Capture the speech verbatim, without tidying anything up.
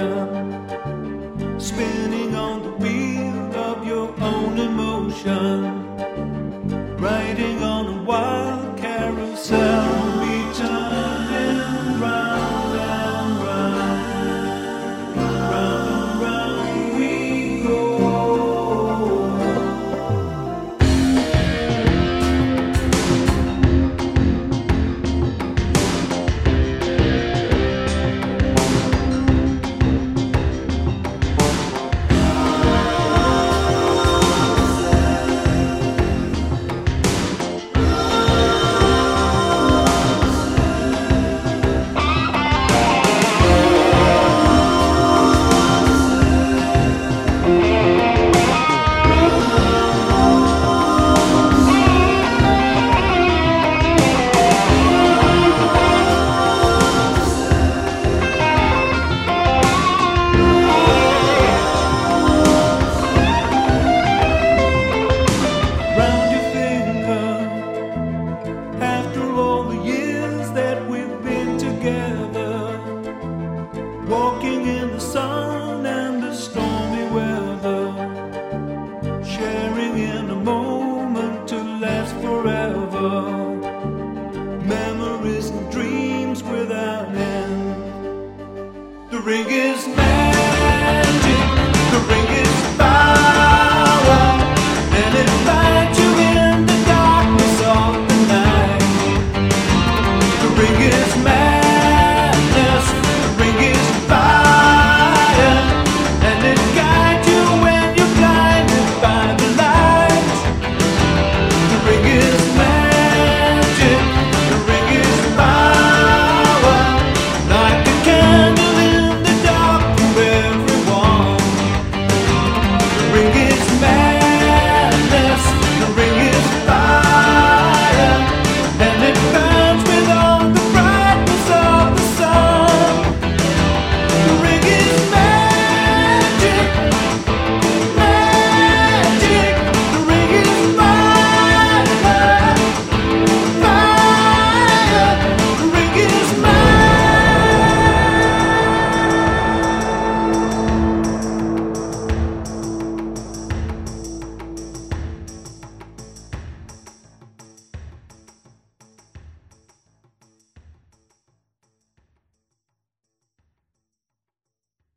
motion, spinning on the wheel of your own emotion, riding on a wild carousel, we turning round and round, round and round we go. Walking in the sun and the stormy weather, sharing in a moment to last forever, memories and dreams without end. The ring is